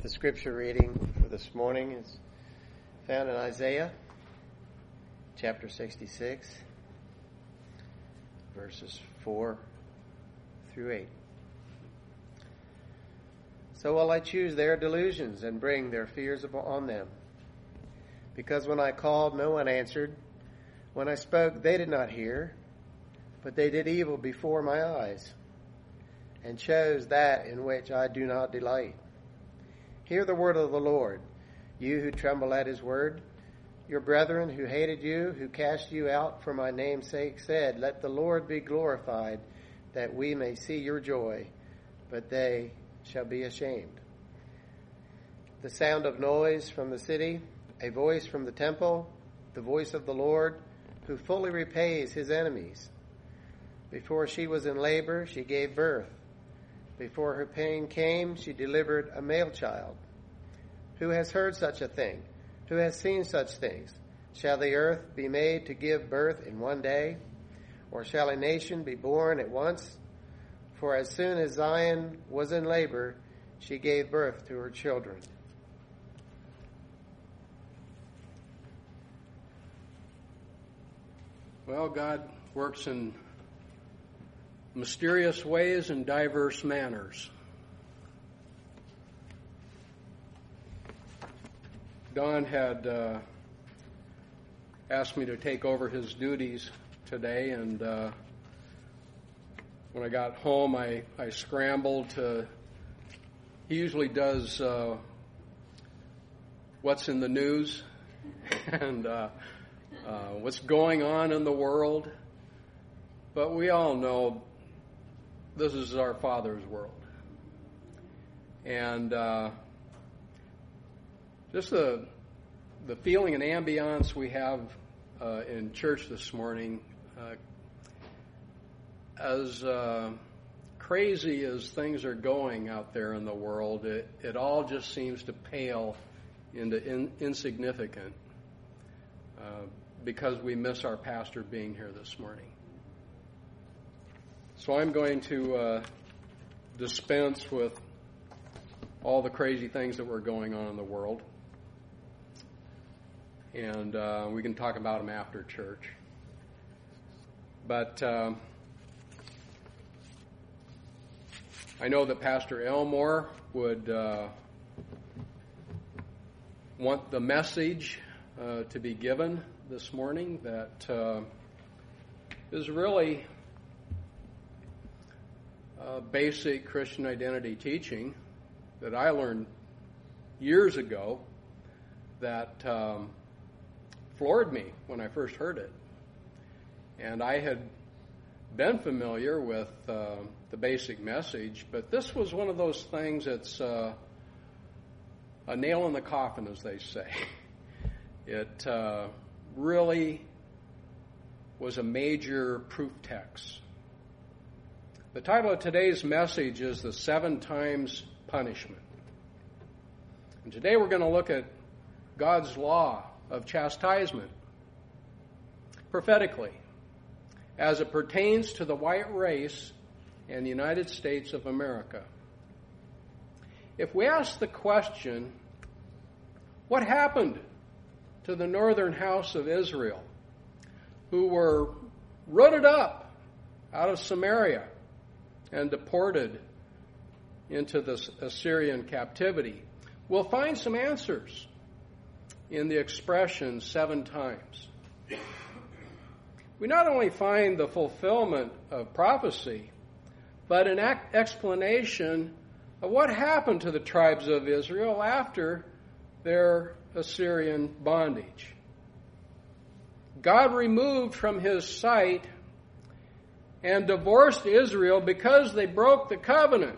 The scripture reading for this morning is found in Isaiah chapter 66, verses 4 through 8. So will I choose their delusions and bring their fears upon them. Because when I called, no one answered. When I spoke, they did not hear, but they did evil before my eyes, and chose that in which I do not delight. Hear the word of the Lord, you who tremble at his word. Your brethren who hated you, who cast you out for my name's sake, said, Let the Lord be glorified, that we may see your joy, but they shall be ashamed. The sound of noise from the city, a voice from the temple, the voice of the Lord, who fully repays his enemies. Before she was in labor, she gave birth. Before her pain came, she delivered a male child. Who has heard such a thing? Who has seen such things? Shall the earth be made to give birth in one day? Or shall a nation be born at once? For as soon as Zion was in labor, she gave birth to her children. Well, God works in mysterious ways and diverse manners. Don had asked me to take over his duties today, and when I got home, I scrambled to. He usually does what's in the news and what's going on in the world, but we all know this is our Father's world. And just the feeling and ambiance we have in church this morning, as crazy as things are going out there in the world, it all just seems to pale into insignificant because we miss our pastor being here this morning. So I'm going to dispense with all the crazy things that were going on in the world. And we can talk about them after church. But I know that Pastor Elmore would want the message to be given this morning that is really basic Christian identity teaching that I learned years ago that floored me when I first heard it. And I had been familiar with the basic message, but this was one of those things that's a nail in the coffin, as they say. It really was a major proof text. The title of today's message is The 7 Times Punishment. And today we're going to look at God's law of chastisement prophetically as it pertains to the white race and the United States of America. If we ask the question, what happened to the northern house of Israel who were rooted up out of Samaria and deported into the Assyrian captivity, we'll find some answers in the expression 7 times. We not only find the fulfillment of prophecy, but an explanation of what happened to the tribes of Israel after their Assyrian bondage. God removed from his sight and divorced Israel because they broke the covenant.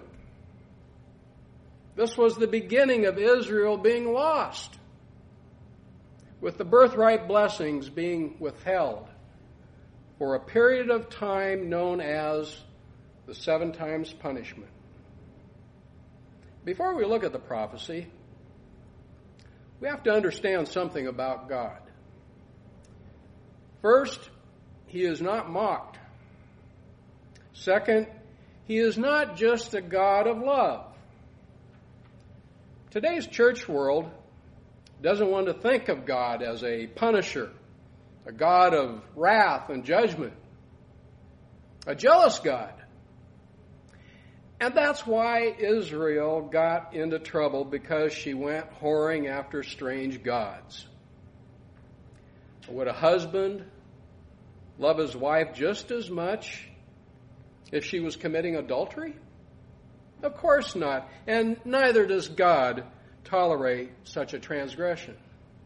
This was the beginning of Israel being lost, with the birthright blessings being withheld for a period of time known as the 7 times punishment. Before we look at the prophecy, we have to understand something about God. First, he is not mocked. Second, he is not just a God of love. Today's church world doesn't want to think of God as a punisher, a God of wrath and judgment, a jealous God. And that's why Israel got into trouble, because she went whoring after strange gods. Would a husband love his wife just as much if she was committing adultery? Of course not. And neither does God tolerate such a transgression.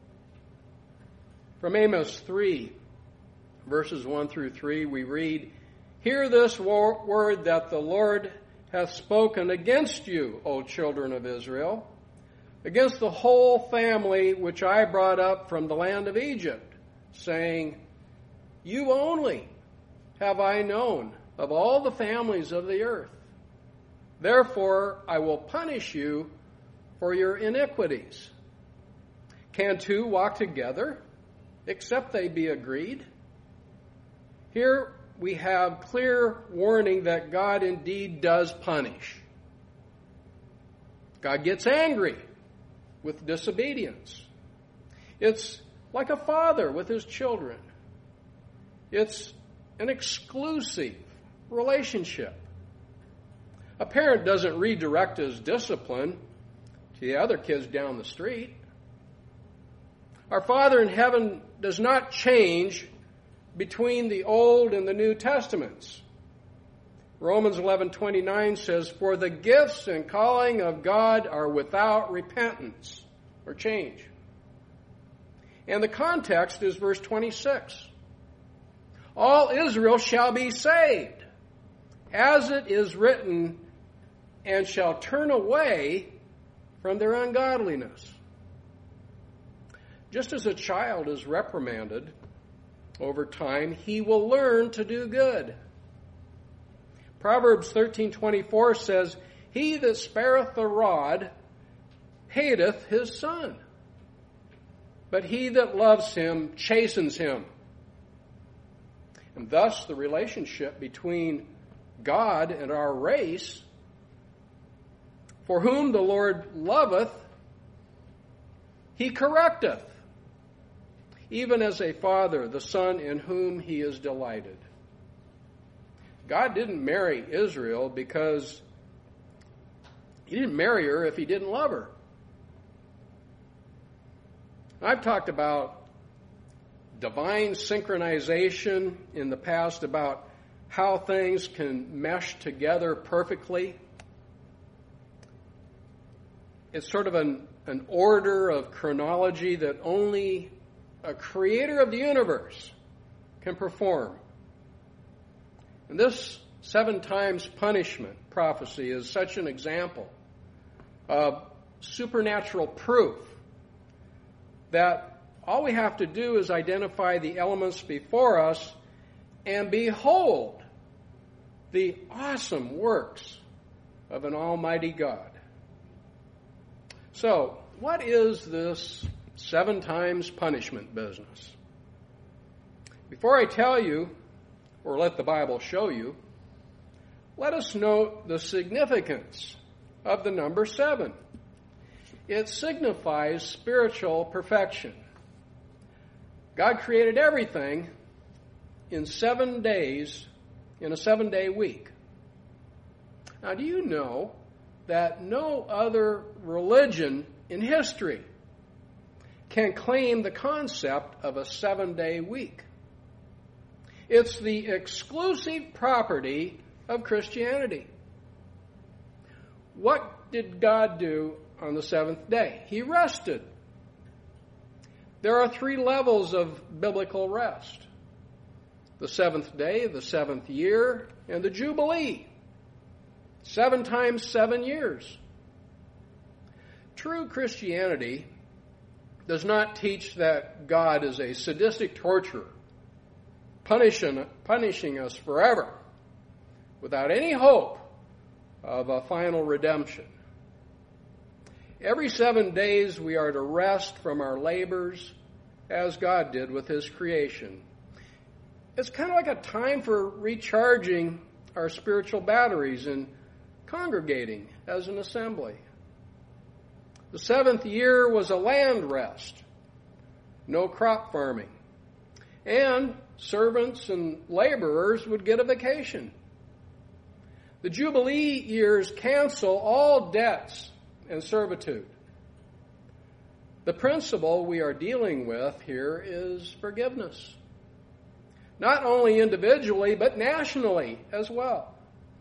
From Amos 3, verses 1 through 3, we read, "Hear this word that the Lord hath spoken against you, O children of Israel, against the whole family which I brought up from the land of Egypt, saying, You only have I known of all the families of the earth. Therefore I will punish you for your iniquities. Can two walk together, except they be agreed?" Here we have clear warning that God indeed does punish. God gets angry with disobedience. It's like a father with his children. It's an exclusive relationship. A parent doesn't redirect his discipline to the other kids down the street. Our Father in heaven does not change between the Old and the New Testaments. Romans 11:29 says, "For the gifts and calling of God are without repentance," or change. And the context is verse 26. "All Israel shall be saved, as it is written, and shall turn away from their ungodliness." Just as a child is reprimanded, over time he will learn to do good. Proverbs 13:24 says, "He that spareth the rod hateth his son, but he that loves him chastens him." And thus the relationship between God and our race, "For whom the Lord loveth, he correcteth, even as a father the son in whom he is delighted." God didn't marry Israel because he didn't marry her if he didn't love her. I've talked about divine synchronization in the past, about how things can mesh together perfectly. It's sort of an order of chronology that only a creator of the universe can perform. And this 7 times punishment prophecy is such an example of supernatural proof that all we have to do is identify the elements before us and behold the awesome works of an almighty God. So, what is this 7 times punishment business? Before I tell you, or let the Bible show you, let us note the significance of the number 7. It signifies spiritual perfection. God created everything in 7 days, in a 7-day week. Now, do you know that no other religion in history can claim the concept of a 7-day week? It's the exclusive property of Christianity. What did God do on the 7th day? He rested. There are 3 levels of biblical rest: the 7th day, the 7th year, and the Jubilee. 7 times 7 years. True Christianity does not teach that God is a sadistic torturer, punishing us forever without any hope of a final redemption. Every 7 days we are to rest from our labors as God did with His creation. It's kind of like a time for recharging our spiritual batteries and congregating as an assembly. The 7th year was a land rest, no crop farming. And servants and laborers would get a vacation. The Jubilee years cancel all debts and servitude. The principle we are dealing with here is forgiveness. Not only individually, but nationally as well.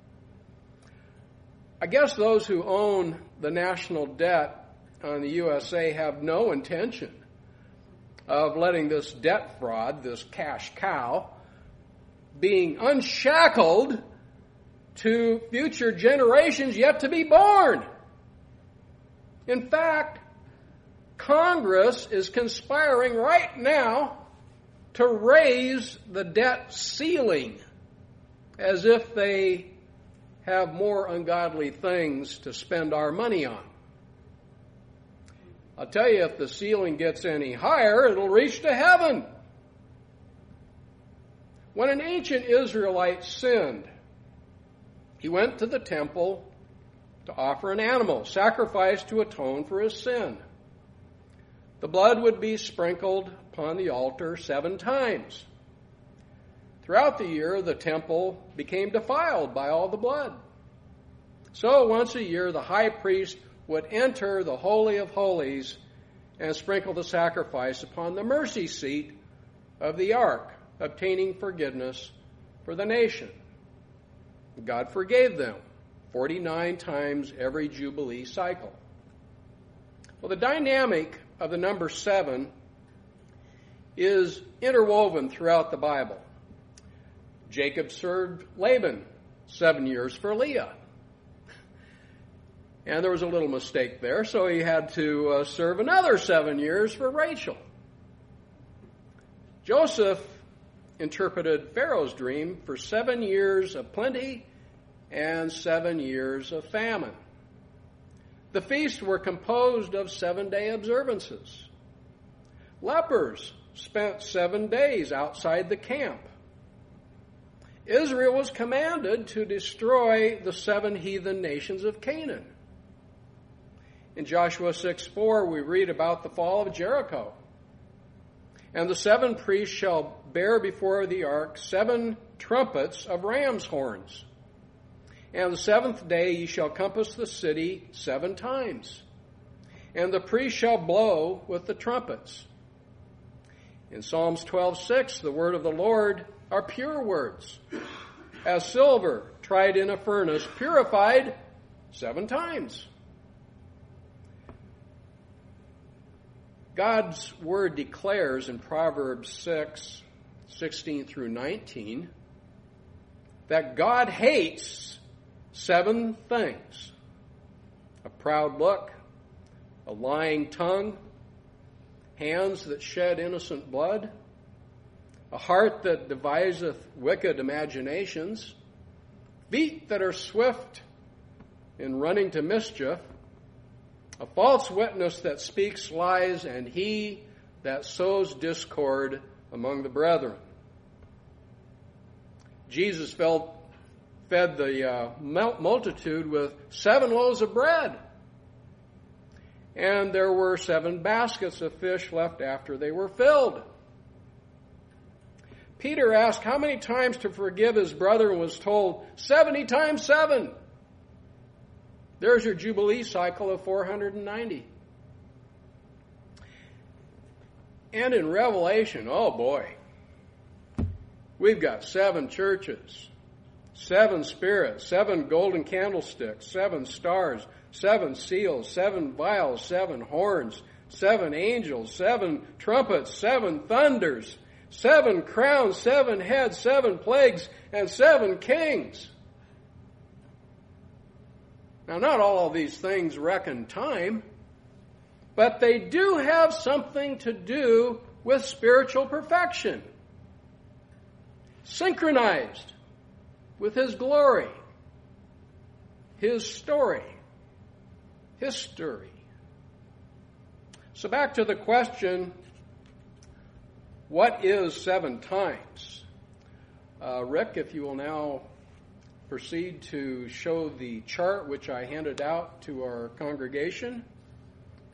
I guess those who own the national debt on the USA have no intention of letting this debt fraud, this cash cow, being unshackled to future generations yet to be born. In fact, Congress is conspiring right now to raise the debt ceiling as if they have more ungodly things to spend our money on. I'll tell you, if the ceiling gets any higher, it'll reach to heaven. When an ancient Israelite sinned, he went to the temple to offer an animal, sacrificed to atone for his sin. The blood would be sprinkled upon the altar 7 times. Throughout the year, the temple became defiled by all the blood. So once a year, the high priest would enter the Holy of Holies and sprinkle the sacrifice upon the mercy seat of the ark, obtaining forgiveness for the nation. God forgave them 49 times every Jubilee cycle. Well, the dynamic of the number 7 is interwoven throughout the Bible. Jacob served Laban 7 years for Leah. And there was a little mistake there, so he had to serve another 7 years for Rachel. Joseph interpreted Pharaoh's dream for 7 years of plenty and 7 years of famine. The feasts were composed of 7-day observances. Lepers spent 7 days outside the camp. Israel was commanded to destroy the 7 heathen nations of Canaan. In Joshua 6:4, we read about the fall of Jericho. And the 7 priests shall bear before the ark 7 trumpets of ram's horns. And the 7th day ye shall compass the city 7 times. And the priest shall blow with the trumpets. In Psalms 12:6, the word of the Lord are pure words, as silver tried in a furnace, purified 7 times. God's word declares in Proverbs 6:16 through 19, that God hates 7 things: a proud look, a lying tongue, hands that shed innocent blood, a heart that deviseth wicked imaginations, feet that are swift in running to mischief, a false witness that speaks lies, and he that sows discord among the brethren. Jesus fed the multitude with 7 loaves of bread, and there were 7 baskets of fish left after they were filled. Peter asked how many times to forgive his brother and was told 70 times 7. There's your Jubilee cycle of 490. And in Revelation, oh boy, we've got 7 churches, 7 spirits, 7 golden candlesticks, 7 stars, 7 seals, 7 vials, 7 horns, 7 angels, 7 trumpets, 7 thunders, 7 crowns, 7 heads, 7 plagues, and 7 kings. Now, not all of these things reckon time, but they do have something to do with spiritual perfection, synchronized with His glory, His story, history. So back to the question, what is 7 times? Rick, if you will now proceed to show the chart which I handed out to our congregation.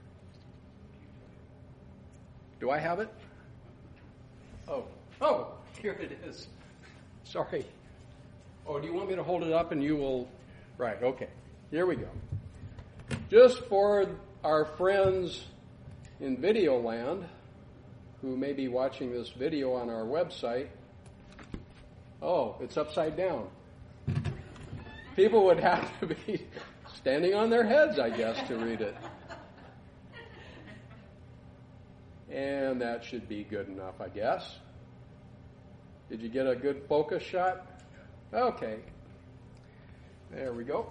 Do I have it? Oh, here it is. Sorry. Oh, do you want me to hold it up and you will? Right, okay. Here we go. Just for our friends in video land who may be watching this video on our website. Oh, it's upside down. People would have to be standing on their heads, I guess, to read it. And that should be good enough, I guess. Did you get a good focus shot? Okay. There we go.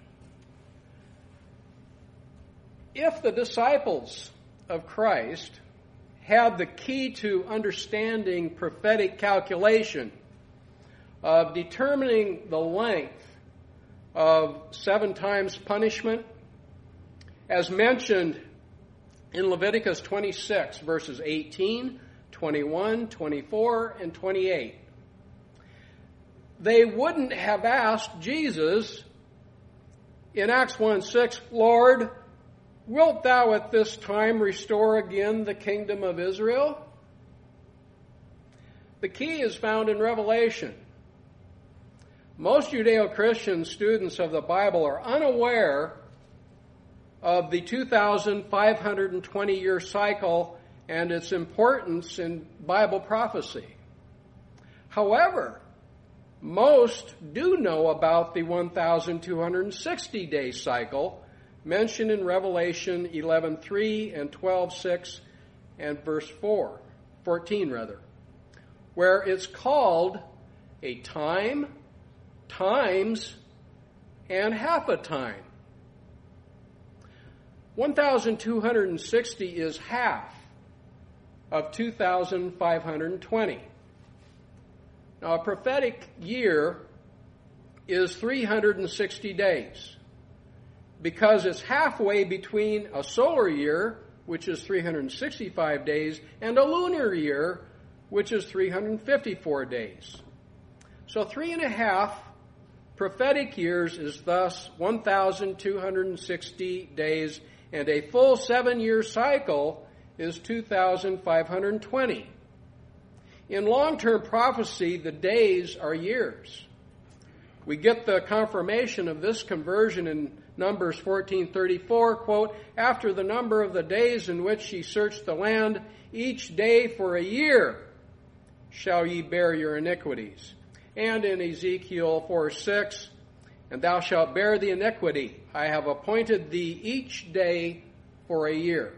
If the disciples of Christ had the key to understanding prophetic calculation of determining the length of 7 times punishment, as mentioned in Leviticus 26, verses 18, 21, 24, and 28. They wouldn't have asked Jesus in Acts 1:6, Lord, wilt thou at this time restore again the kingdom of Israel? The key is found in Revelation. Most Judeo-Christian students of the Bible are unaware of the 2,520-year cycle and its importance in Bible prophecy. However, most do know about the 1,260-day cycle mentioned in Revelation 11:3 and 12:6 and verse 14, where it's called a time, times, and half a time. 1,260 is half of 2,520. Now, a prophetic year is 360 days because it's halfway between a solar year, which is 365 days, and a lunar year, which is 354 days. So 3.5 prophetic years is thus 1,260 days, and a full 7-year cycle is 2,520. In long-term prophecy, the days are years. We get the confirmation of this conversion in Numbers 14:34, quote, after the number of the days in which ye searched the land, each day for a year shall ye bear your iniquities. And in Ezekiel 4:6, and thou shalt bear the iniquity. I have appointed thee each day for a year.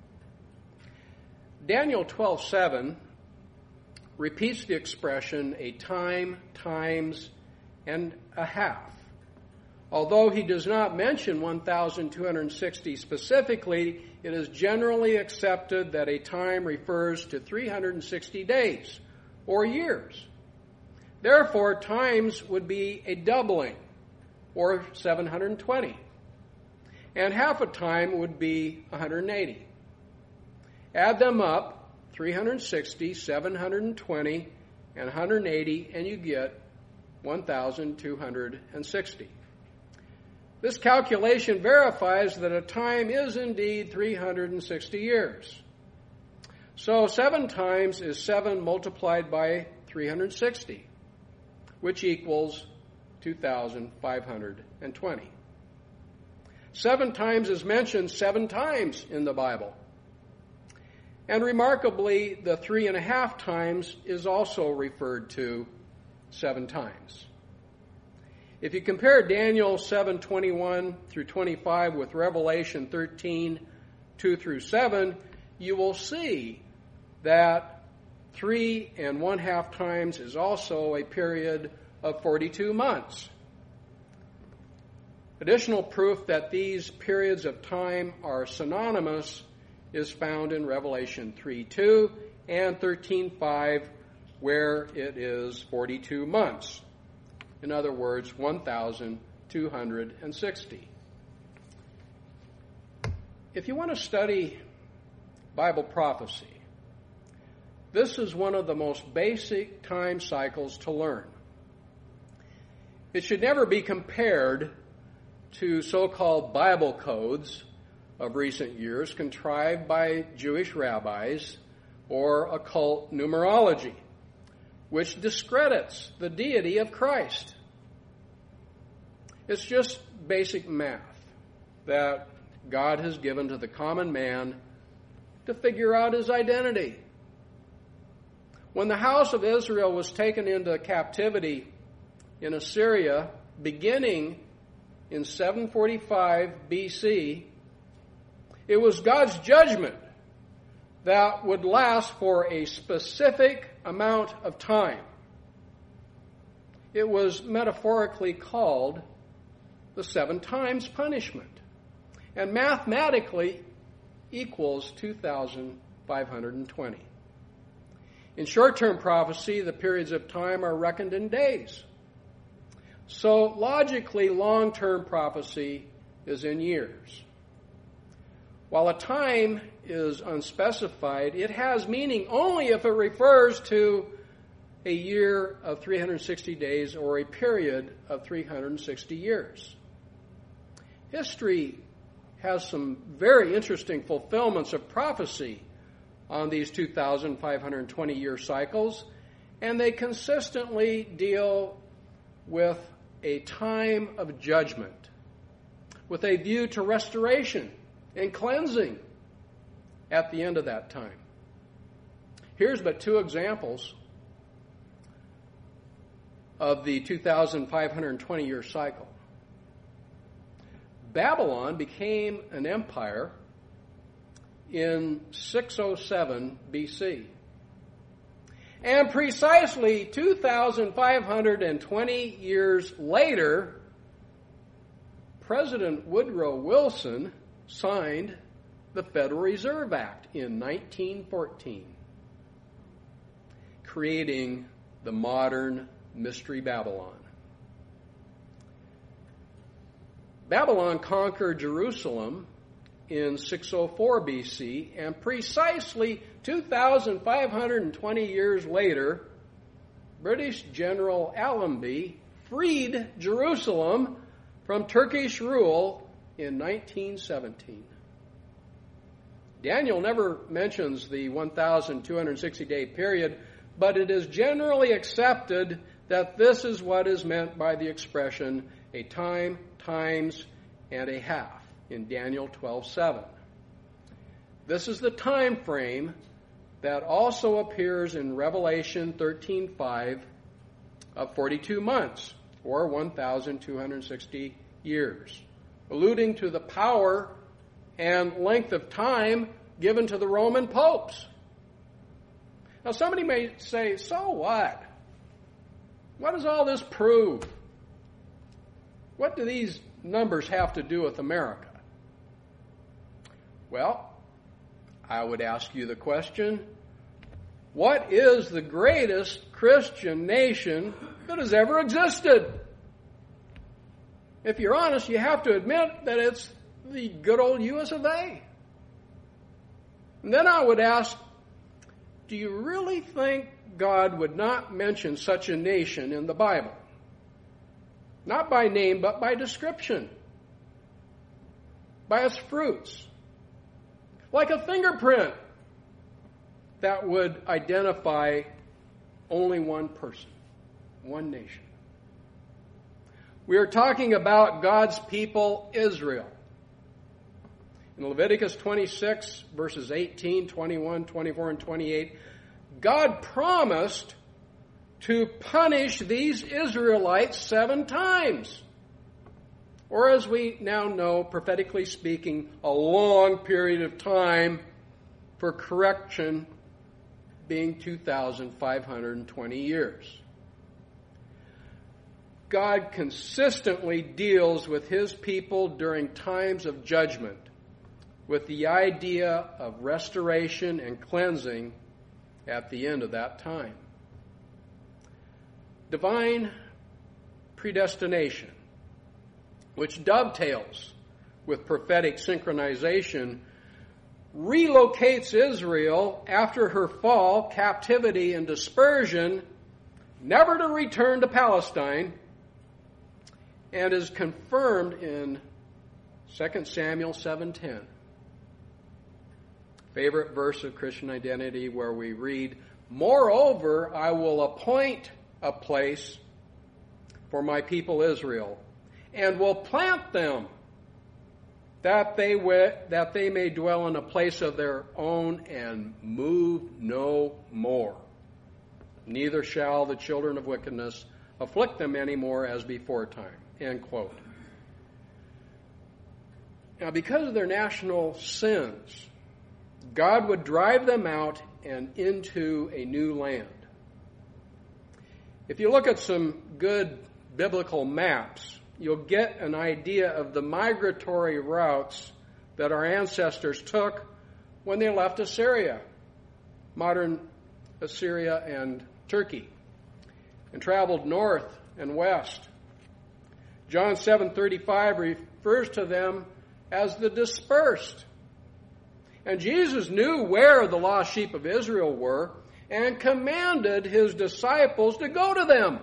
Daniel 12:7 repeats the expression a time, times, and a half. Although he does not mention 1,260 specifically, it is generally accepted that a time refers to 360 days or years. Therefore, times would be a doubling, or 720. And half a time would be 180. Add them up, 360, 720, and 180, and you get 1,260. This calculation verifies that a time is indeed 360 years. So 7 times is 7 multiplied by 360, which equals 2,520. 7 times is mentioned 7 times in the Bible. And remarkably, the 3.5 times is also referred to 7 times. If you compare Daniel 7:21 through 25 with Revelation 13:2-7, you will see that 3.5 times is also a period of 42 months. Additional proof that these periods of time are synonymous is found in Revelation 3:2 and 13:5, where it is 42 months. In other words, 1,260. If you want to study Bible prophecy, this is one of the most basic time cycles to learn. It should never be compared to so-called Bible codes of recent years contrived by Jewish rabbis or occult numerology, which discredits the deity of Christ. It's just basic math that God has given to the common man to figure out his identity. When the house of Israel was taken into captivity in Assyria, beginning in 745 BC, it was God's judgment that would last for a specific amount of time. It was metaphorically called the 7 times punishment, and mathematically equals 2,520. In short-term prophecy, the periods of time are reckoned in days. So logically, long-term prophecy is in years. While a time is unspecified, it has meaning only if it refers to a year of 360 days or a period of 360 years. History has some very interesting fulfillments of prophecy on these 2,520-year cycles, and they consistently deal with a time of judgment, with a view to restoration and cleansing at the end of that time. Here's but 2 examples of the 2,520-year cycle. Babylon became an empire in 607 BC. And precisely 2,520 years later, President Woodrow Wilson signed the Federal Reserve Act in 1914, creating the modern Mystery Babylon. Babylon conquered Jerusalem in 604 BC, and precisely 2,520 years later, British General Allenby freed Jerusalem from Turkish rule in 1917. Daniel never mentions the 1,260-day period, but it is generally accepted that this is what is meant by the expression a time, times, and a half in Daniel 12:7. This is the time frame that also appears in Revelation 13:5 of 42 months, or 1,260 years, alluding to the power and length of time given to the Roman popes. Now somebody may say, so what? What does all this prove? What do these numbers have to do with America? Well, I would ask you the question, what is the greatest Christian nation that has ever existed? If you're honest, you have to admit that it's the good old US of A. And then I would ask, do you really think God would not mention such a nation in the Bible? Not by name, but by description. By its fruits. Like a fingerprint that would identify only one person, one nation. We are talking about God's people, Israel. In Leviticus 26, verses 18, 21, 24, and 28, God promised to punish these Israelites 7 times. Or as we now know, prophetically speaking, a long period of time for correction being 2,520 years. God consistently deals with his people during times of judgment with the idea of restoration and cleansing at the end of that time. Divine predestination, which dovetails with prophetic synchronization, relocates Israel after her fall, captivity, and dispersion, never to return to Palestine, and is confirmed in 2 Samuel 7:10. favorite verse of Christian identity where we read, "Moreover, I will appoint a place for my people Israel, and will plant them, that they may dwell in a place of their own and move no more. Neither shall the children of wickedness afflict them any more as before time." End quote. Now, because of their national sins, God would drive them out and into a new land. If you look at some good biblical maps, you'll get an idea of the migratory routes that our ancestors took when they left Assyria, modern Assyria and Turkey, and traveled north and west. John 7:35 refers to them as the dispersed. And Jesus knew where the lost sheep of Israel were and commanded his disciples to go to them.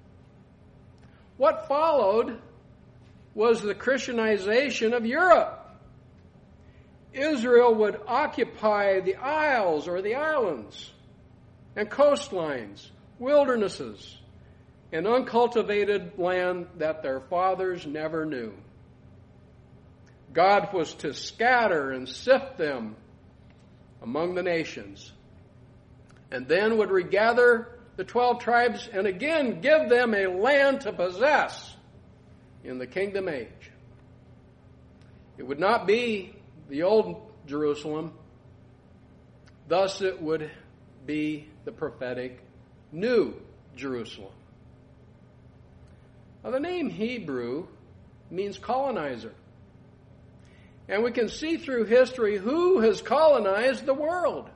What followed was the Christianization of Europe. Israel would occupy the isles or the islands and coastlines, wildernesses, and uncultivated land that their fathers never knew. God was to scatter and sift them among the nations, and then would regather the 12 tribes and again give them a land to possess in the kingdom age. It would not be the old Jerusalem. Thus it would be the prophetic New Jerusalem. Now, the name Hebrew means colonizer. And we can see through history who has colonized the world.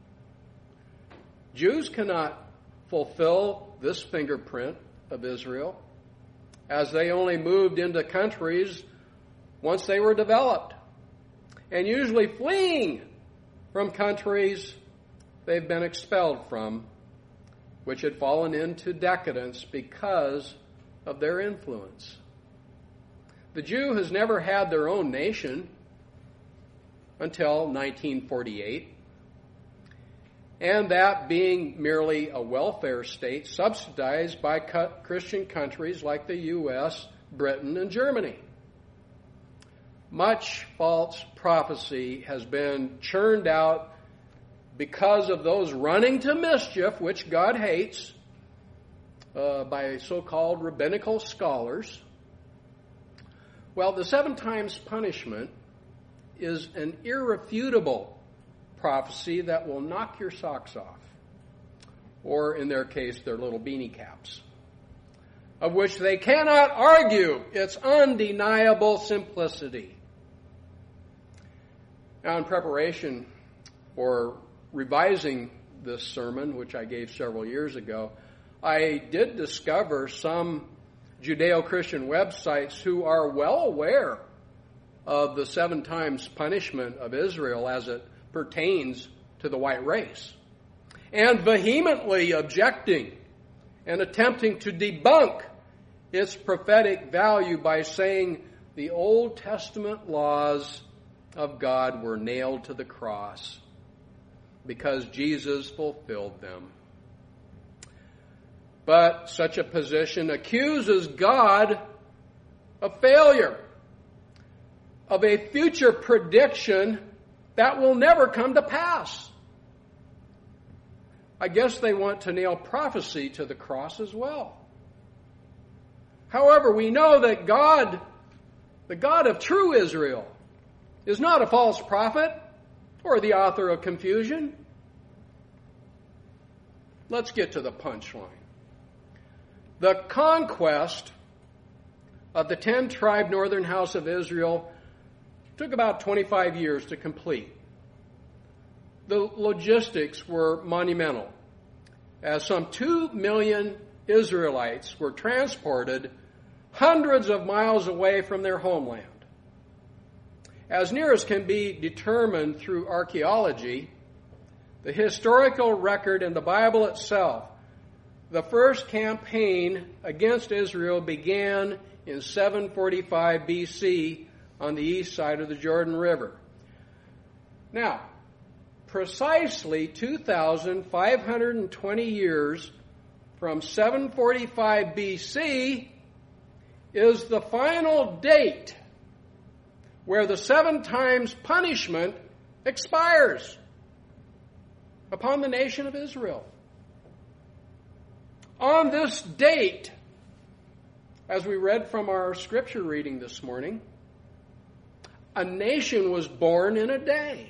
Jews cannot fulfill this fingerprint of Israel, as they only moved into countries once they were developed, and usually fleeing from countries they've been expelled from, which had fallen into decadence because of their influence. The Jew has never had their own nation until 1948, and that being merely a welfare state subsidized by Christian countries like the U.S., Britain, and Germany. Much false prophecy has been churned out because of those running to mischief, which God hates, by so-called rabbinical scholars. Well, the 7 times punishment is an irrefutable prophecy that will knock your socks off, or in their case, their little beanie caps, of which they cannot argue its undeniable simplicity. Now, in preparation for revising this sermon, which I gave several years ago, I did discover some Judeo-Christian websites who are well aware of the 7 times punishment of Israel as it pertains to the white race, and vehemently objecting and attempting to debunk its prophetic value by saying the Old Testament laws of God were nailed to the cross because Jesus fulfilled them. But such a position accuses God of failure, of a future prediction that will never come to pass. I guess they want to nail prophecy to the cross as well. However, we know that God, the God of true Israel, is not a false prophet or the author of confusion. Let's get to the punchline. The conquest of the 10-tribe northern house of Israel took about 25 years to complete. The logistics were monumental, as some 2 million Israelites were transported hundreds of miles away from their homeland. As near as can be determined through archaeology, the historical record in the Bible itself, the first campaign against Israel began in 745 BC on the east side of the Jordan River. Now, precisely 2,520 years from 745 BC is the final date where the 7 times punishment expires upon the nation of Israel. On this date, as we read from our scripture reading this morning, a nation was born in a day,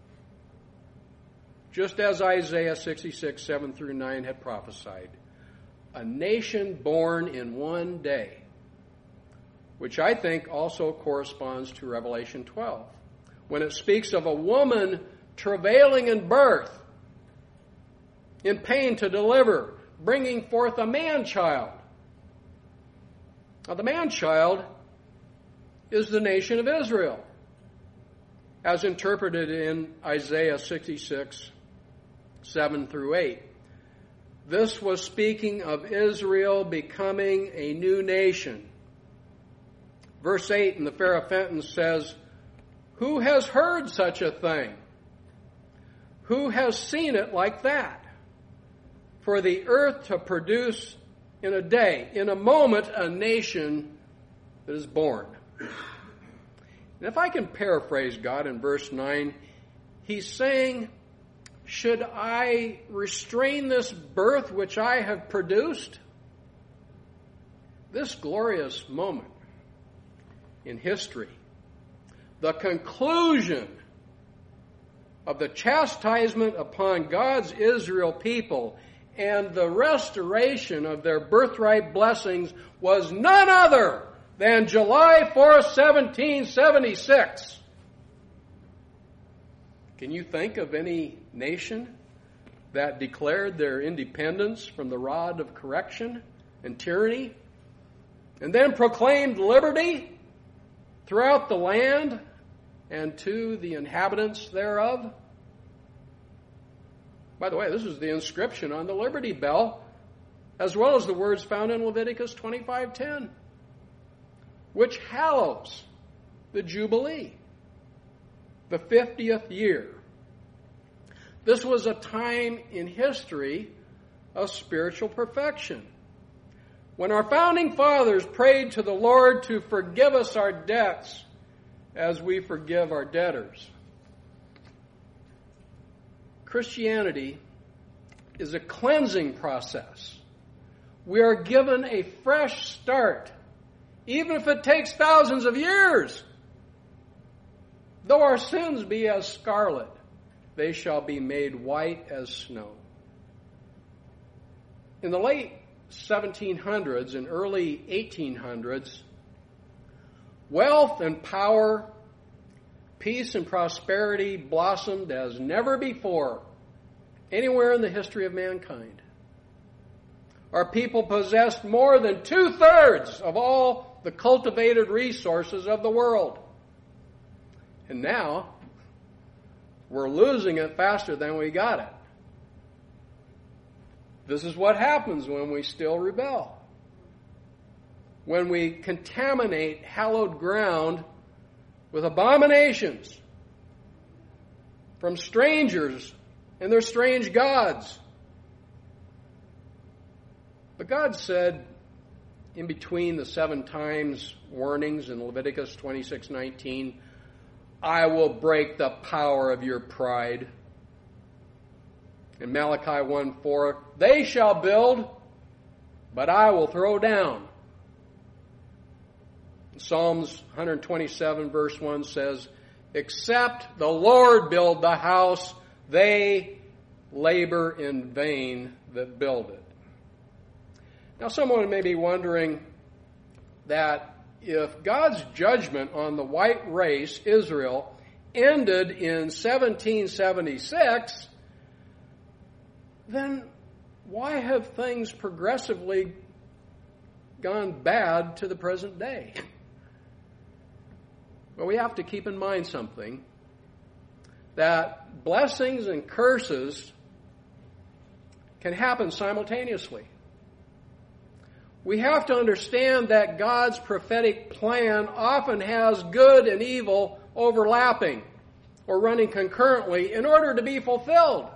just as Isaiah 66, 7 through 9 had prophesied. A nation born in one day, which I think also corresponds to Revelation 12, when it speaks of a woman travailing in birth, in pain to deliver, bringing forth a man-child. Now, the man-child is the nation of Israel, as interpreted in Isaiah 66, 7 through 8. This was speaking of Israel becoming a new nation. Verse 8 in the Fair says, "Who has heard such a thing? Who has seen it like that? For the earth to produce in a day, in a moment, a nation that is born." And if I can paraphrase God in verse 9, he's saying, should I restrain this birth which I have produced? This glorious moment in history, the conclusion of the chastisement upon God's Israel people and the restoration of their birthright blessings, was none other than July 4th, 1776. Can you think of any nation that declared their independence from the rod of correction and tyranny, and then proclaimed liberty throughout the land and to the inhabitants thereof? By the way, this is the inscription on the Liberty Bell, as well as the words found in Leviticus 25:10, which hallows the Jubilee, the 50th year. This was a time in history of spiritual perfection, when our founding fathers prayed to the Lord to forgive us our debts as we forgive our debtors. Christianity is a cleansing process. We are given a fresh start, even if it takes thousands of years. Though our sins be as scarlet, they shall be made white as snow. In the late 1700s and early 1800s, wealth and power, peace and prosperity blossomed as never before anywhere in the history of mankind. Our people possessed more than 2/3 of all the cultivated resources of the world. And now, we're losing it faster than we got it. This is what happens when we still rebel. When we contaminate hallowed ground with abominations from strangers and their strange gods. But God said, in between the 7 times warnings in Leviticus 26:19, I will break the power of your pride. In Malachi 1:4, they shall build, but I will throw down. Psalms 127 verse 1 says, except the Lord build the house, they labor in vain that build it. Now someone may be wondering that if God's judgment on the white race, Israel, ended in 1776, then why have things progressively gone bad to the present day? Well, we have to keep in mind something, that blessings and curses can happen simultaneously. We have to understand that God's prophetic plan often has good and evil overlapping or running concurrently in order to be fulfilled.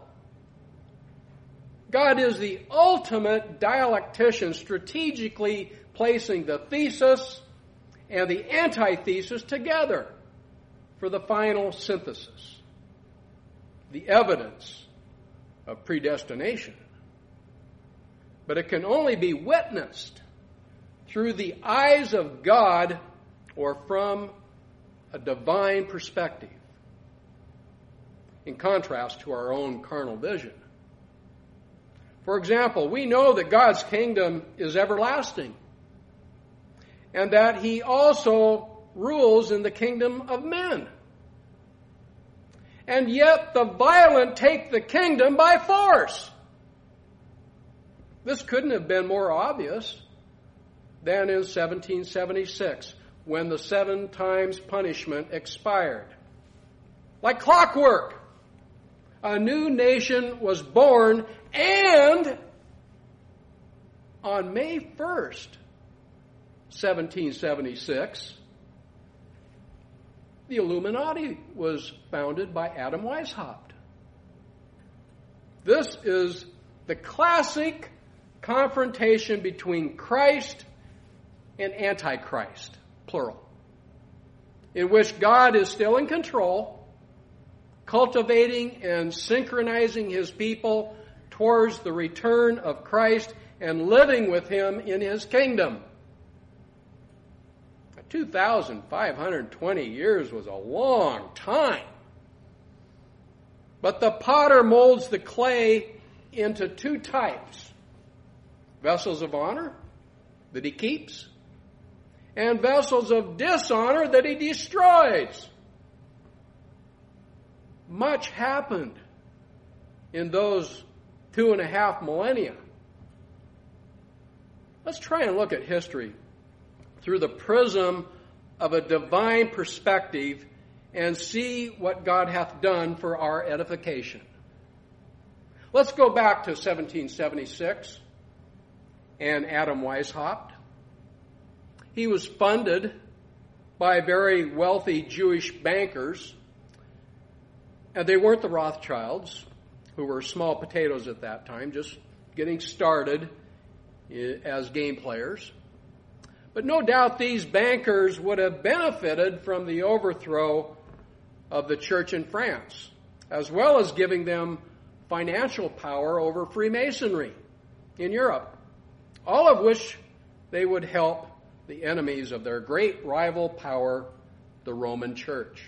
God is the ultimate dialectician, strategically placing the thesis and the antithesis together for the final synthesis, the evidence of predestination. But it can only be witnessed through the eyes of God or from a divine perspective, in contrast to our own carnal vision. For example, we know that God's kingdom is everlasting and that He also rules in the kingdom of men. And yet the violent take the kingdom by force. This couldn't have been more obvious than in 1776 when the 7 times punishment expired. Like clockwork, a new nation was born, and on May 1st, 1776, the Illuminati was founded by Adam Weishaupt. This is the classic confrontation between Christ and Antichrist, plural, in which God is still in control, cultivating and synchronizing His people towards the return of Christ and living with Him in His kingdom. 2,520 years was a long time. But the potter molds the clay into 2 types: vessels of honor that he keeps, and vessels of dishonor that he destroys. Much happened in those 2.5 millennia. Let's try and look at history through the prism of a divine perspective and see what God hath done for our edification. Let's go back to 1776 and Adam Weishaupt. He was funded by very wealthy Jewish bankers, and they weren't the Rothschilds, who were small potatoes at that time, just getting started as game players. But no doubt these bankers would have benefited from the overthrow of the church in France, as well as giving them financial power over Freemasonry in Europe, all of which they would help the enemies of their great rival power, the Roman Church.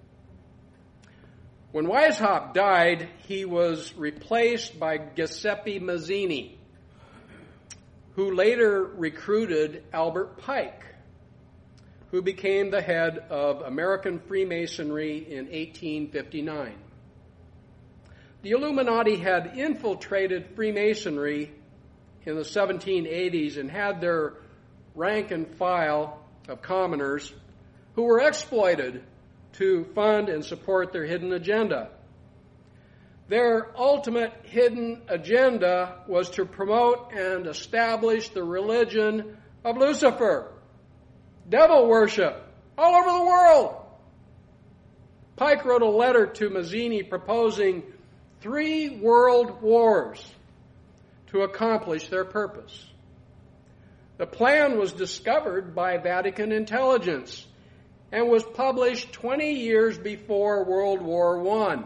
When Weishaupt died, he was replaced by Giuseppe Mazzini, who later recruited Albert Pike, who became the head of American Freemasonry in 1859. The Illuminati had infiltrated Freemasonry in the 1780s and had their rank and file of commoners who were exploited to fund and support their hidden agenda. Their ultimate hidden agenda was to promote and establish the religion of Lucifer, devil worship, all over the world. Pike wrote a letter to Mazzini proposing 3 world wars to accomplish their purpose. The plan was discovered by Vatican intelligence and was published 20 years before World War I.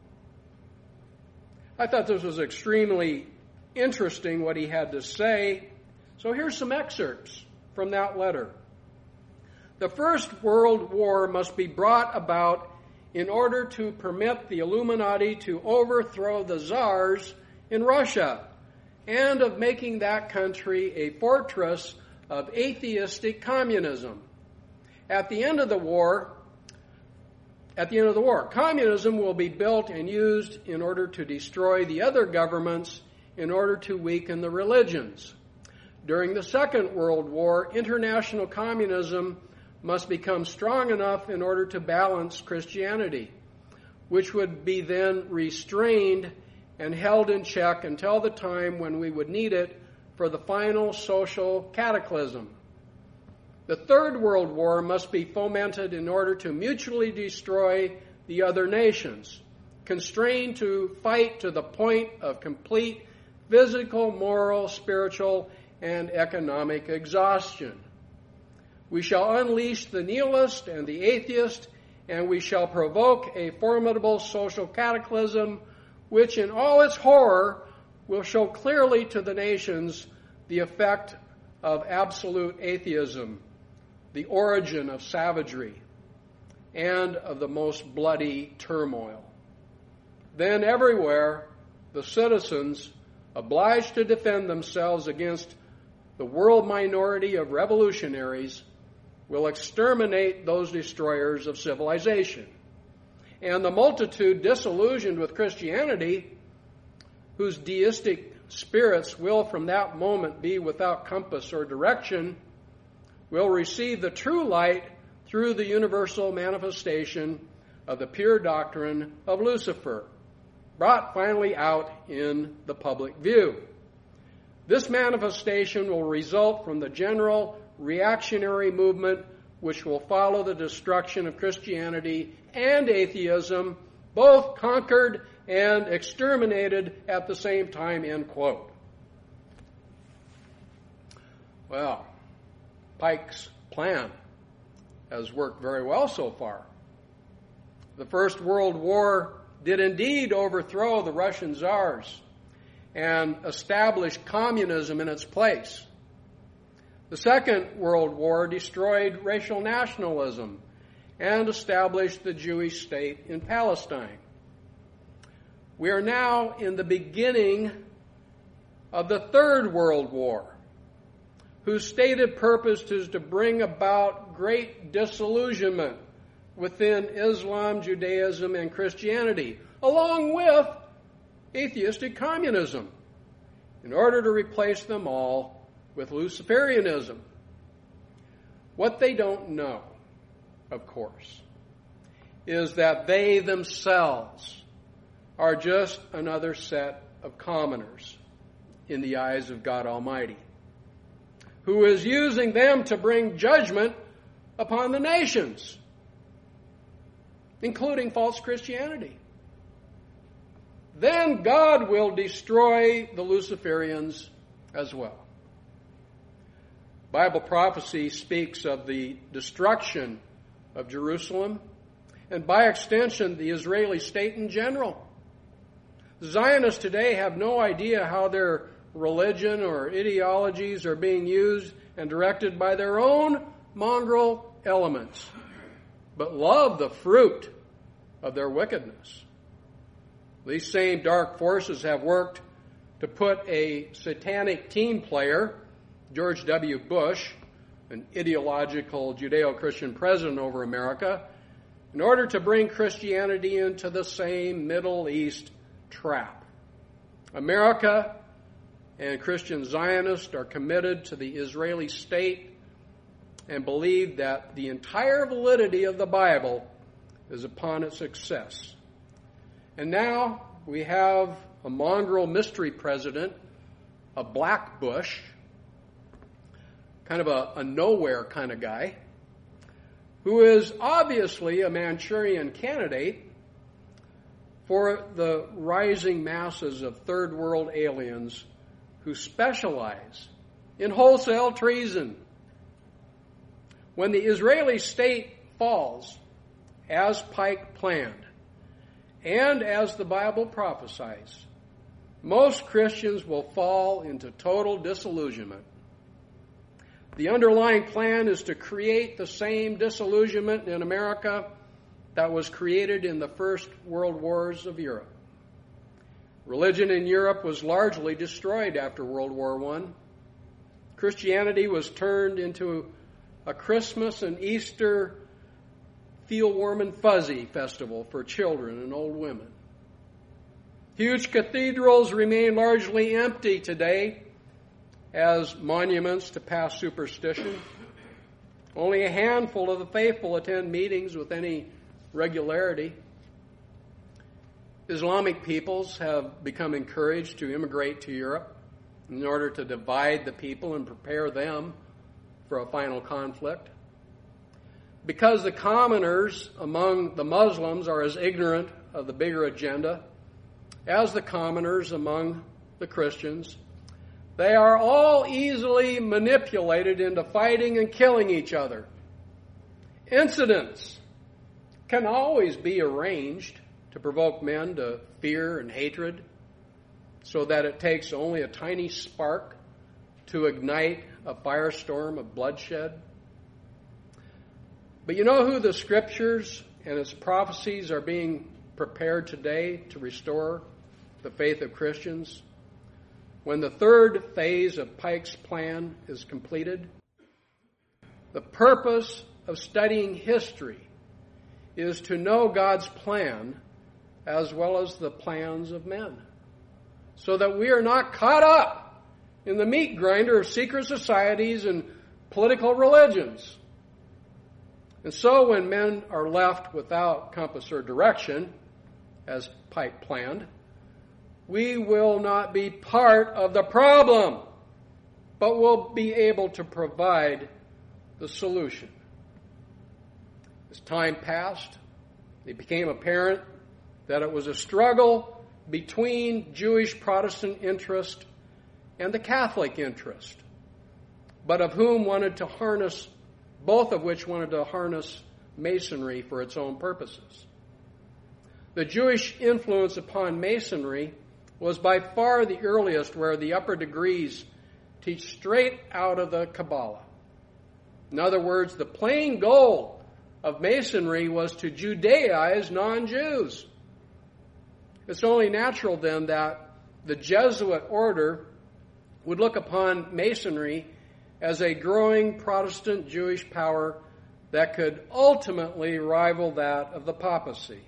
I thought this was extremely interesting what he had to say. So here's some excerpts from that letter. The First World War must be brought about in order to permit the Illuminati to overthrow the czars in Russia and of making that country a fortress of atheistic communism. At the end of the war, communism will be built and used in order to destroy the other governments in order to weaken the religions. During the Second World War, international communism must become strong enough in order to balance Christianity, which would be then restrained and held in check until the time when we would need it for the final social cataclysm. The Third World War must be fomented in order to mutually destroy the other nations, constrained to fight to the point of complete physical, moral, spiritual, and economic exhaustion. We shall unleash the nihilist and the atheist, and we shall provoke a formidable social cataclysm, which in all its horror will show clearly to the nations the effect of absolute atheism, the origin of savagery, and of the most bloody turmoil. Then everywhere, the citizens, obliged to defend themselves against the world minority of revolutionaries, will exterminate those destroyers of civilization. And the multitude disillusioned with Christianity, whose deistic spirits will from that moment be without compass or direction, will receive the true light through the universal manifestation of the pure doctrine of Lucifer, brought finally out in the public view. This manifestation will result from the general reactionary movement which will follow the destruction of Christianity and atheism, both conquered and exterminated at the same time, end quote. Well, Pike's plan has worked very well so far. The First World War did indeed overthrow the Russian czars and establish communism in its place. The Second World War destroyed racial nationalism and established the Jewish state in Palestine. We are now in the beginning of the Third World War, whose stated purpose is to bring about great disillusionment within Islam, Judaism, and Christianity, along with atheistic communism, in order to replace them all with Luciferianism. What they don't know, of course, is that they themselves are just another set of commoners in the eyes of God Almighty, who is using them to bring judgment upon the nations, including false Christianity. Then God will destroy the Luciferians as well. Bible prophecy speaks of the destruction of Jerusalem and by extension the Israeli state in general. Zionists today have no idea how their religion or ideologies are being used and directed by their own mongrel elements, but love the fruit of their wickedness. These same dark forces have worked to put a satanic team player, George W. Bush, an ideological Judeo-Christian president over America, in order to bring Christianity into the same Middle East trap. America and Christian Zionists are committed to the Israeli state and believe that the entire validity of the Bible is upon its success. And now we have a mongrel mystery president, a black Bush, kind of a nowhere kind of guy, who is obviously a Manchurian candidate for the rising masses of third world aliens who specialize in wholesale treason. When the Israeli state falls, as Pike planned, and as the Bible prophesies, most Christians will fall into total disillusionment. The underlying plan is to create the same disillusionment in America that was created in the First World Wars of Europe. Religion in Europe was largely destroyed after World War I. Christianity was turned into a Christmas and Easter feel warm and fuzzy festival for children and old women. Huge cathedrals remain largely empty today as monuments to past superstition. Only a handful of the faithful attend meetings with any regularity. Islamic peoples have become encouraged to immigrate to Europe in order to divide the people and prepare them for a final conflict. because the commoners among the Muslims are as ignorant of the bigger agenda as the commoners among the Christians, they are all easily manipulated into fighting and killing each other. Incidents can always be arranged to provoke men to fear and hatred, so that it takes only a tiny spark to ignite a firestorm of bloodshed. But you know who the Scriptures and its prophecies are being prepared today to restore the faith of Christians? When the third phase of Pike's plan is completed, the purpose of studying history is to know God's plan as well as the plans of men, so that we are not caught up in the meat grinder of secret societies and political religions. And so when men are left without compass or direction, as Pike planned, we will not be part of the problem, but will be able to provide the solution. As time passed, it became apparent that it was a struggle between Jewish Protestant interest and the Catholic interest, but of whom wanted to harness, both of which wanted to harness Masonry for its own purposes. The Jewish influence upon Masonry was by far the earliest, where the upper degrees teach straight out of the Kabbalah. In other words, the plain goal of Masonry was to Judaize non-Jews. It's only natural then that the Jesuit order would look upon Masonry as a growing Protestant Jewish power that could ultimately rival that of the papacy.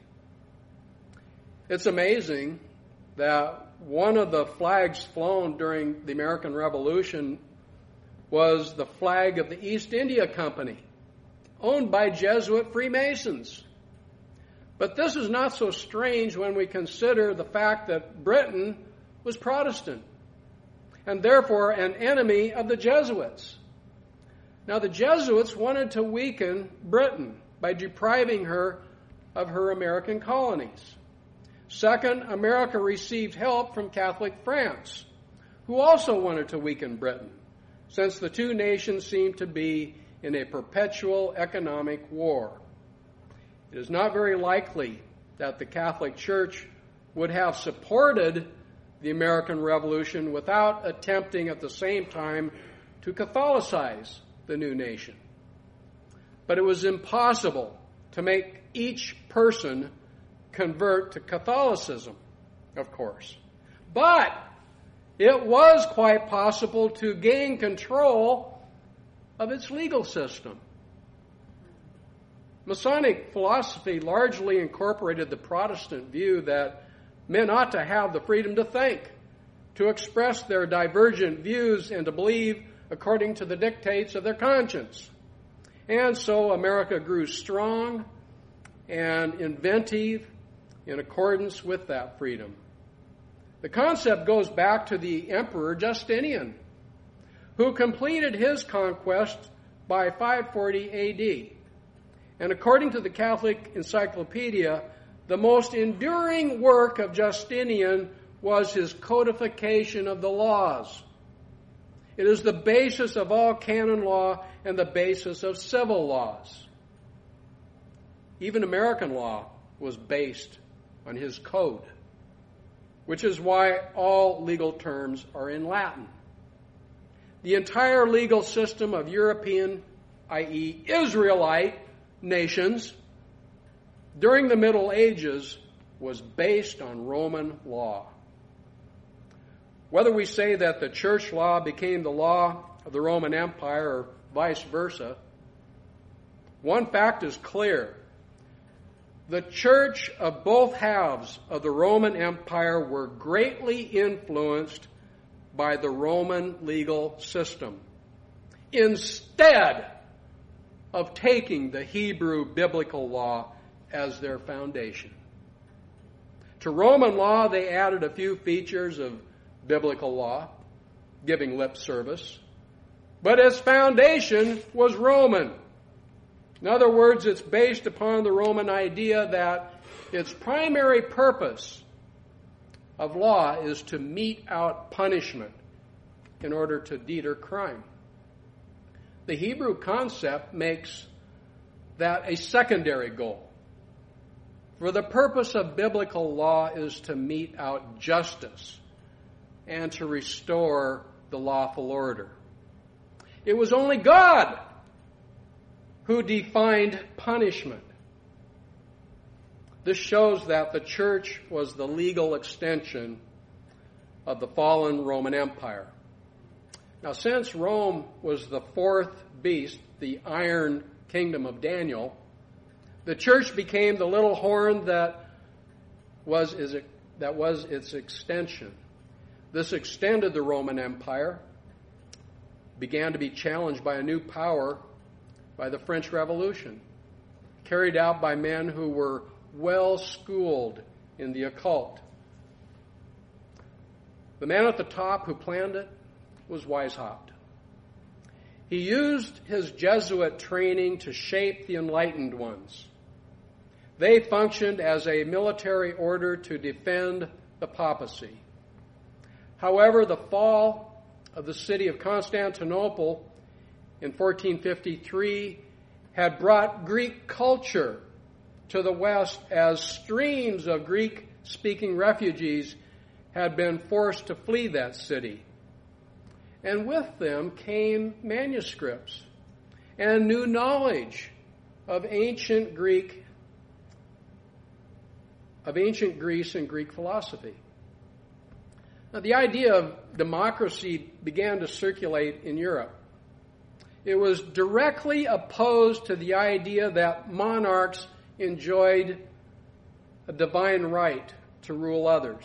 It's amazing that one of the flags flown during the American Revolution was the flag of the East India Company, owned by Jesuit Freemasons. But this is not so strange when we consider the fact that Britain was Protestant, and therefore an enemy of the Jesuits. Now, the Jesuits wanted to weaken Britain by depriving her of her American colonies. Second, America received help from Catholic France, who also wanted to weaken Britain, since the two nations seemed to be in a perpetual economic war. It is not very likely that the Catholic Church would have supported the American Revolution without attempting at the same time to Catholicize the new nation. But it was impossible to make each person convert to Catholicism, of course. But it was quite possible to gain control of its legal system. Masonic philosophy largely incorporated the Protestant view that men ought to have the freedom to think, to express their divergent views, and to believe according to the dictates of their conscience. And so America grew strong and inventive in accordance with that freedom. The concept goes back to the Emperor Justinian, who completed his conquest by 540 A.D. And according to the Catholic Encyclopedia, the most enduring work of Justinian was his codification of the laws. It is the basis of all canon law and the basis of civil laws. Even American law was based on his code, which is why all legal terms are in Latin. The entire legal system of European, i.e. Israelite, nations during the Middle Ages was based on Roman law. Whether we say that the church law became the law of the Roman Empire or vice versa, one fact is clear. The church of both halves of the Roman Empire were greatly influenced by the Roman legal system, instead of taking the Hebrew biblical law as their foundation. To Roman law, they added a few features of biblical law, giving lip service, but its foundation was Roman. In other words, it's based upon the Roman idea that its primary purpose of law is to mete out punishment in order to deter crime. The Hebrew concept makes that a secondary goal. For the purpose of biblical law is to mete out justice and to restore the lawful order. It was only God who defined punishment. This shows that the church was the legal extension of the fallen Roman Empire. Now, since Rome was the fourth beast, the iron kingdom of Daniel, the church became the little horn that was its extension. This extended the Roman Empire, began to be challenged by a new power, by the French Revolution, carried out by men who were well schooled in the occult. The man at the top who planned it was Weishaupt. He used his Jesuit training to shape the enlightened ones. They functioned as a military order to defend the papacy. However, the fall of the city of Constantinople in 1453 had brought Greek culture to the West as streams of Greek-speaking refugees had been forced to flee that city. And with them came manuscripts and new knowledge of ancient Greece and Greek philosophy. Now, the idea of democracy began to circulate in Europe. It was directly opposed to the idea that monarchs enjoyed a divine right to rule others.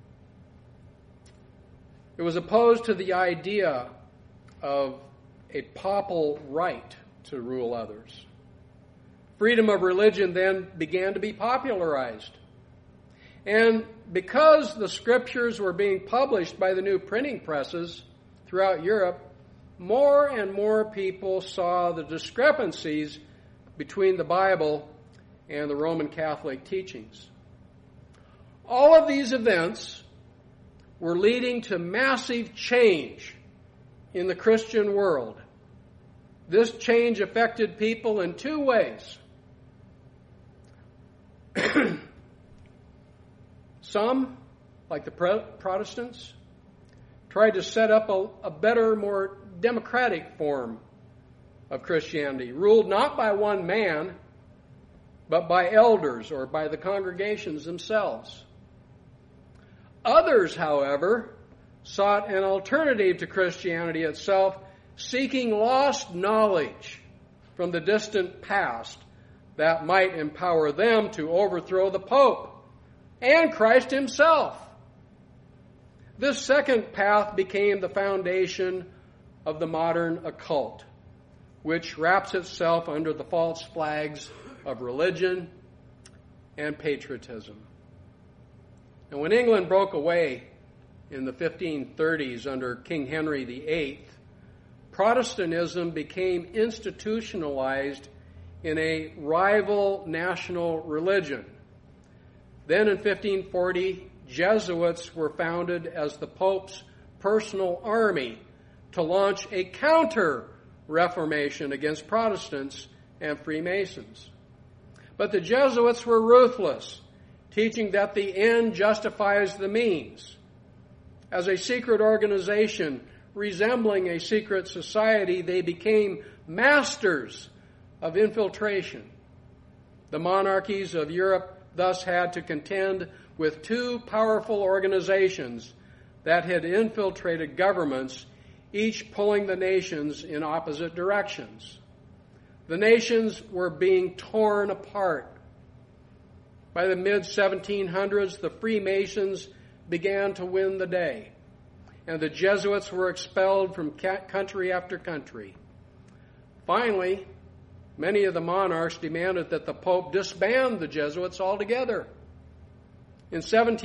It was opposed to the idea of a papal right to rule others. Freedom of religion then began to be popularized. And because the scriptures were being published by the new printing presses throughout Europe, more and more people saw the discrepancies between the Bible and the Roman Catholic teachings. All of these events were leading to massive change in the Christian world. This change affected people in two ways. Some, like the Protestants, tried to set up a better, more democratic form of Christianity, ruled not by one man, but by elders or by the congregations themselves. Others, however, sought an alternative to Christianity itself, seeking lost knowledge from the distant past that might empower them to overthrow the Pope and Christ himself. This second path became the foundation of the modern occult, which wraps itself under the false flags of religion and patriotism. And when England broke away in the 1530s under King Henry VIII, Protestantism became institutionalized in a rival national religion. Then in 1540, Jesuits were founded as the Pope's personal army to launch a counter-reformation against Protestants and Freemasons. But the Jesuits were ruthless, teaching that the end justifies the means. As a secret organization resembling a secret society, they became masters of infiltration. The monarchies of Europe thus had to contend with two powerful organizations that had infiltrated governments, each pulling the nations in opposite directions. The nations were being torn apart. By the mid-1700s, the Freemasons began to win the day, and the Jesuits were expelled from country after country. Finally, many of the monarchs demanded that the Pope disband the Jesuits altogether. In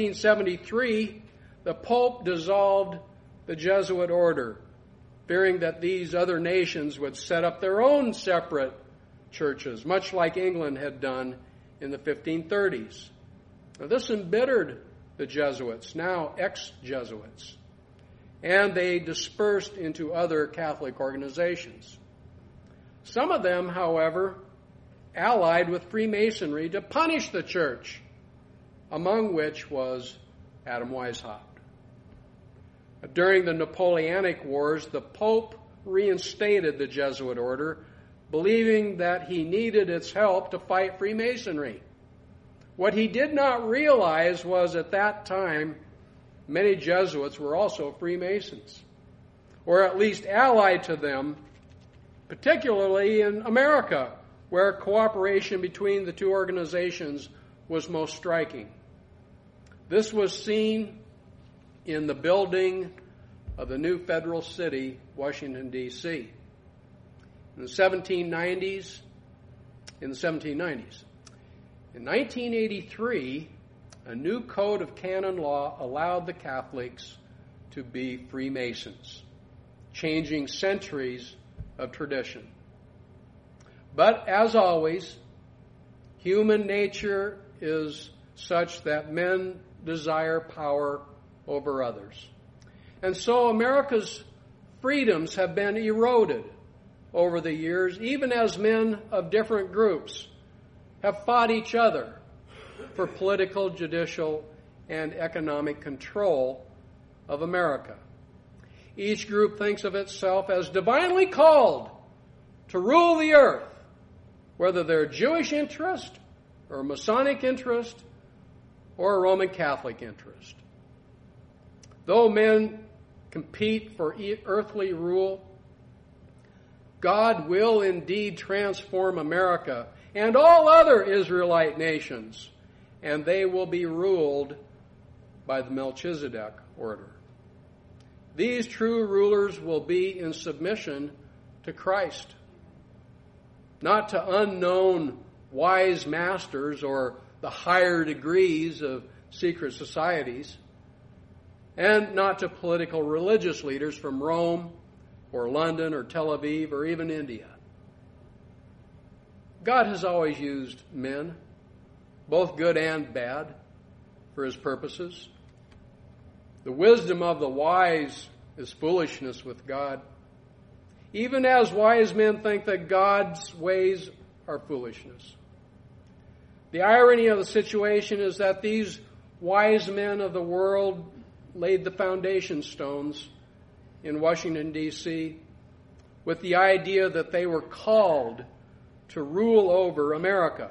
1773, the Pope dissolved the Jesuit order, fearing that these other nations would set up their own separate churches, much like England had done in the 1530s. Now, this embittered the Jesuits, now ex-Jesuits, and they dispersed into other Catholic organizations. Some of them, however, allied with Freemasonry to punish the church, among which was Adam Weishaupt. During the Napoleonic Wars, the Pope reinstated the Jesuit order, believing that he needed its help to fight Freemasonry. What he did not realize was at that time many Jesuits were also Freemasons, or at least allied to them, particularly in America, where cooperation between the two organizations was most striking. This was seen in the building of the new federal city, Washington, D.C. In the 1790s. In 1983, a new code of canon law allowed the Catholics to be Freemasons, changing centuries of tradition. But as always, human nature is such that men desire power over others. And so America's freedoms have been eroded over the years, even as men of different groups have fought each other for political, judicial, and economic control of America. Each group thinks of itself as divinely called to rule the earth, whether they're Jewish interest or Masonic interest or a Roman Catholic interest. Though men compete for earthly rule, God will indeed transform America and all other Israelite nations, and they will be ruled by the Melchizedek order. These true rulers will be in submission to Christ, not to unknown wise masters or the higher degrees of secret societies, and not to political religious leaders from Rome or London or Tel Aviv or even India. God has always used men, both good and bad, for his purposes. The wisdom of the wise is foolishness with God, even as wise men think that God's ways are foolishness. The irony of the situation is that these wise men of the world laid the foundation stones in Washington, D.C., with the idea that they were called to rule over America.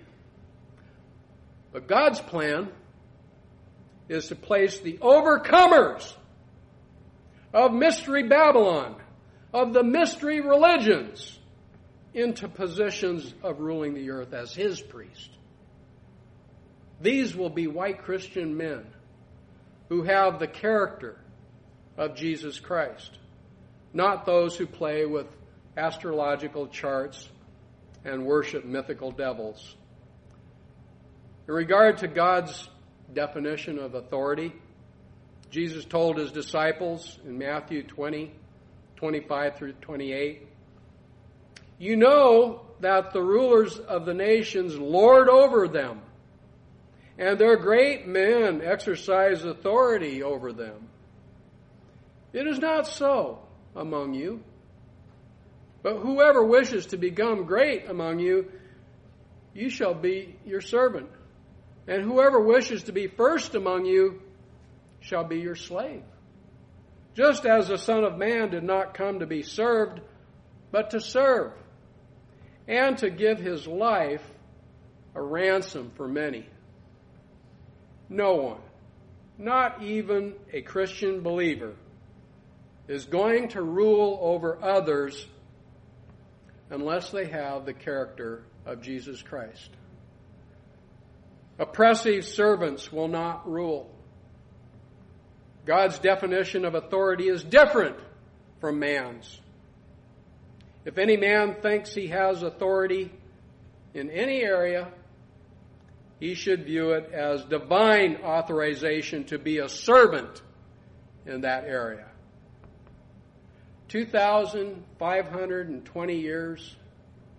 But God's plan is to place the overcomers of Mystery Babylon, of the mystery religions, into positions of ruling the earth as his priest. These will be white Christian men who have the character of Jesus Christ, not those who play with astrological charts and worship mythical devils. In regard to God's definition of authority, Jesus told his disciples in Matthew 20:25 through 28, "You know that the rulers of the nations lord over them, and their great men exercise authority over them. It is not so among you. But whoever wishes to become great among you, you shall be your servant. And whoever wishes to be first among you shall be your slave. Just as the Son of Man did not come to be served, but to serve, and to give his life a ransom for many. No one, not even a Christian believer, is going to rule over others unless they have the character of Jesus Christ. Oppressive servants will not rule. God's definition of authority is different from man's. If any man thinks he has authority in any area, he should view it as divine authorization to be a servant in that area. 2,520 years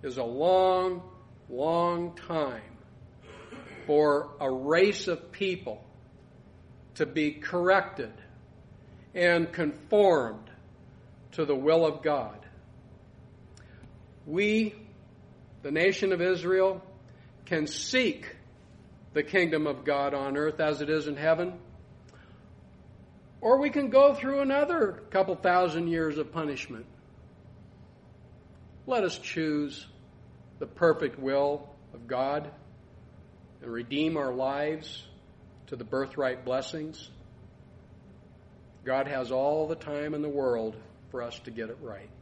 is a long, long time for a race of people to be corrected and conformed to the will of God. We, the nation of Israel, can seek the kingdom of God on earth as it is in heaven, or we can go through another couple thousand years of punishment. Let us choose the perfect will of God and redeem our lives to the birthright blessings. God has all the time in the world for us to get it right.